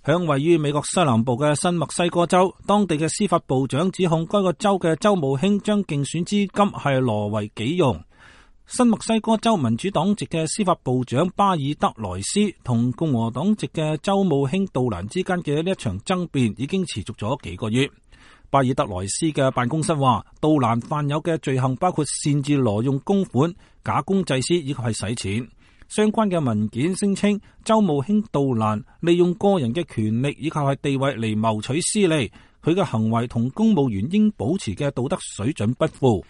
響位於美國西南部嘅新墨西哥州，當地嘅司法部長指控該個州嘅州務卿將競選資金係挪為己用。新墨西哥州民主黨籍嘅司法部長巴爾德萊斯同共和黨籍嘅州務卿杜蘭之間嘅呢一場爭辯已經持續咗幾個月。巴爾德萊斯嘅辦公室話，杜蘭犯有嘅罪行包括擅自挪用公款、假公濟私以及係洗錢。相關嘅文件聲稱，州務卿杜蘭利用個人嘅權力以及係地位嚟謀取私利，佢嘅行為同公務員應保持嘅道德水準不符。